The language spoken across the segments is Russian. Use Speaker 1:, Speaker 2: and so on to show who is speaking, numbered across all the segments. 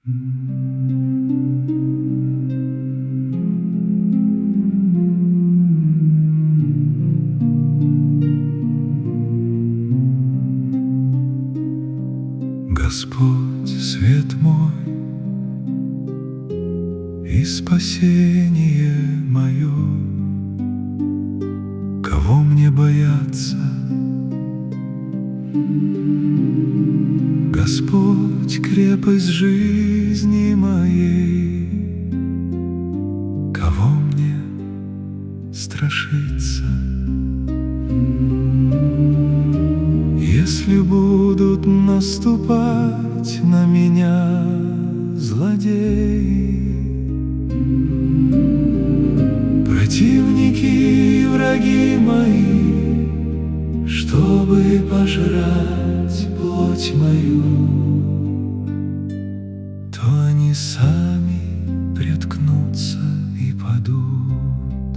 Speaker 1: Господь, свет мой и спасение мое, кого мне бояться? Господь, крепость жизни моей, кого мне страшиться? Если будут наступать на меня злодеи, противники и враги мои, чтобы пожрать плоть мою, то они сами приткнутся и падут.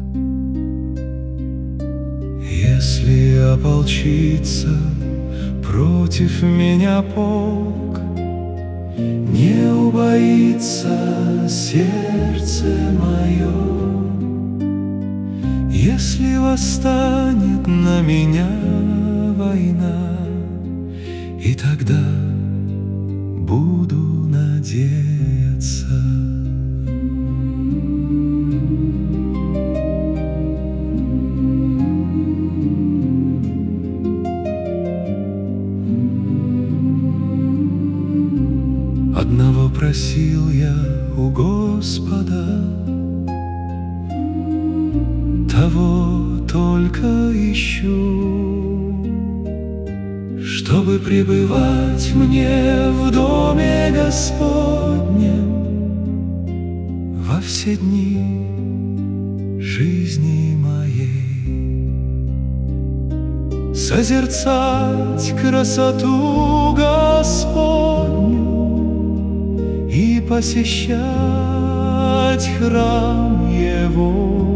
Speaker 1: Если ополчится против меня полк, не убоится сердце мое. Если восстанет на меня война, и тогда буду надеяться. Одного просил я у Господа, того только ищу, чтобы пребывать мне в доме Господнем во все дни жизни моей, созерцать красоту Господню и посещать храм Его,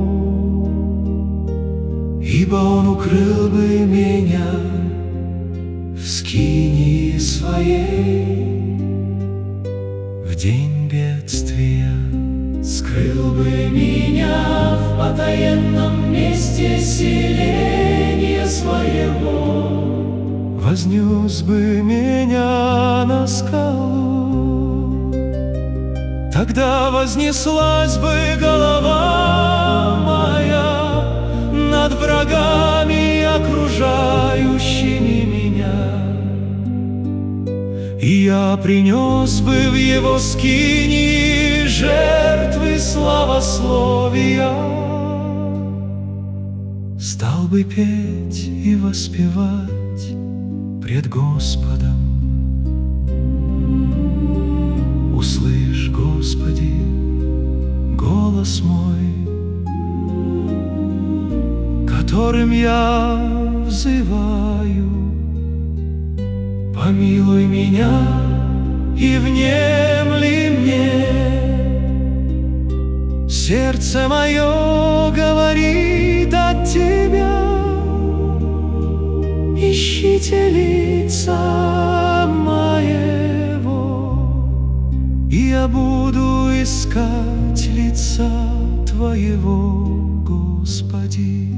Speaker 1: ибо Он укрыл бы меня в скинии своей в день бедствия, скрыл бы меня в потаенном месте селения своего, вознес бы меня на скалу. Тогда вознеслась бы голова моя над врагами, окружающими меня, и я принес бы в его скинии жертвы славословия, стал бы петь и воспевать пред Господом. Услышь, Господи, голос мой, которым я взываю. Помилуй меня и внемли мне. Сердце мое говорит от Тебя, ищите лица моего, и я буду искать лица Твоего, Господи.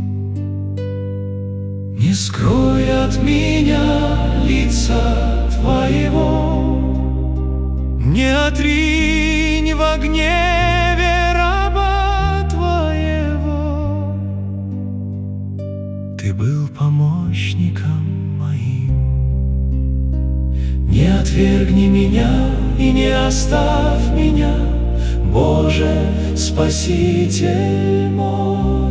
Speaker 1: Не скрой от меня лица Твоего, не отринь во гневе раба Твоего. Ты был помощником моим, не отвергни меня и не оставь меня, Боже, Спаситель мой.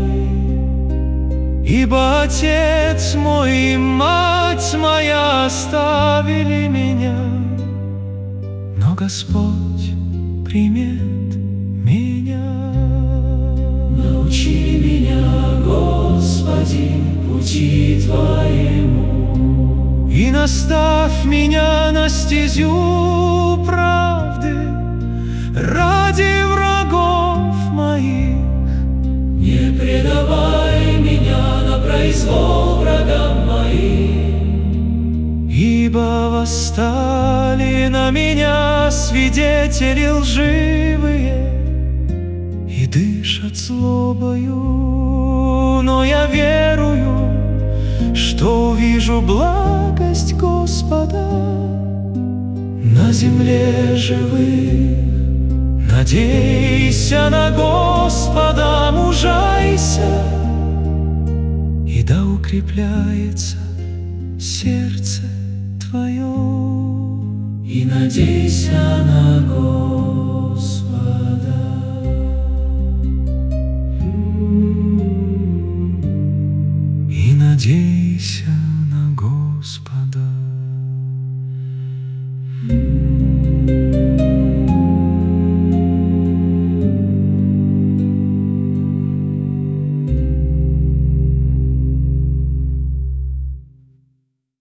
Speaker 1: Ибо отец мой и мать моя оставили меня, но Господь примет меня. Научи меня, Господи, пути Твоему, и наставь меня на стезю правды ради врагов моих. Не предавай меня на произвол врагам моим, ибо восстали на меня свидетели свидетели лживые и дышат злобою, но я верую, что увижу благость Господа на земле живых. Надейся на Господа, мужайся, и да укрепляется сердце твое. И надейся на Господа.